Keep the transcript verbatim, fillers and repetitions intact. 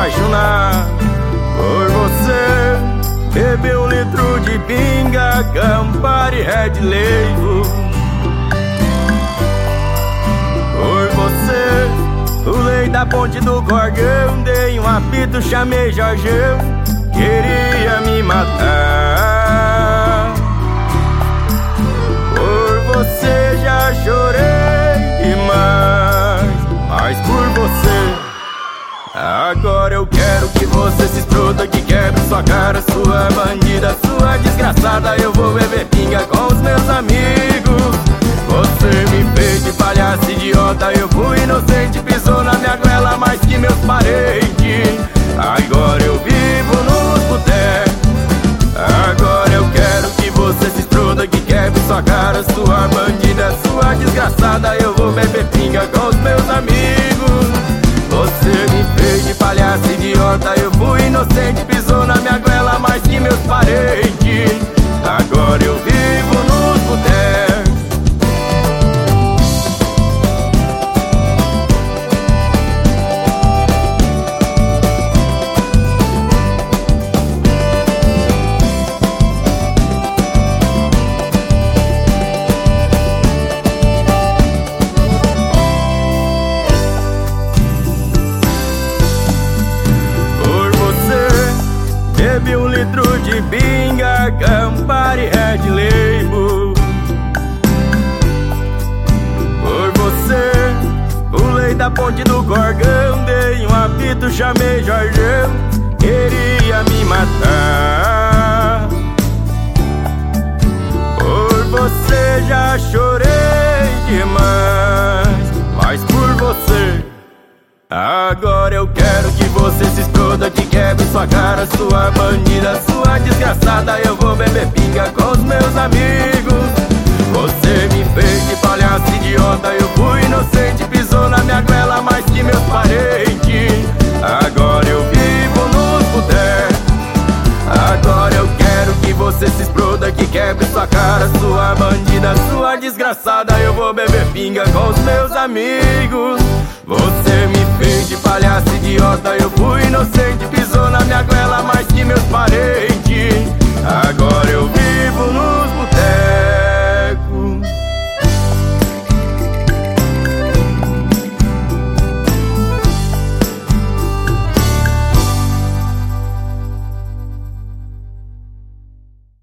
apaixonar por você. Beber um litro de pinga, Campari, Red Label. Por você, pulei da ponte do Gorgão, dei um apito, chamei Jorgão, queria me matar. Por você já chorei demais, mas por você agora eu quero que você se exploda, que quebre sua cara, sua bandida, sua desgraçada. Eu vou beber pinga com os meus amigos. Você me fez de palhaço idiota, eu fui inocente, pisou na minha goela mais que meus parentes. Agora eu vivo nos botecos. Agora eu quero que você se exploda, que quebre sua cara, sua bandida, sua desgraçada. Eu vou beber pinga com os meus amigos. Você me fez de palhaço idiota, eu fui inocente, pisou na minha goela mais que meus parentes. Agora eu vivo nos botecos. Bebi um litro de pinga, Campari, Red Label. Por você, pulei da ponte do Gorgão, dei um apito, chamei Jorgão, queria me matar. Por você já chorei demais, mas por você agora eu quero que você se exploda, que quebre sua cara, sua bandida, sua desgraçada. Eu vou beber pinga com os meus amigos. Você me fez de palhaço idiota, eu fui inocente, pisou na minha goela mais que meus parentes. Agora eu vivo nos botecos. Agora eu quero que você se exploda, que quebre sua cara, sua bandida, sua desgraçada. Eu vou beber pinga com os meus amigos. Você me fez de palhaço idiota, eu fui inocente, pisou na minha goela mais que meus parentes. Agora eu vivo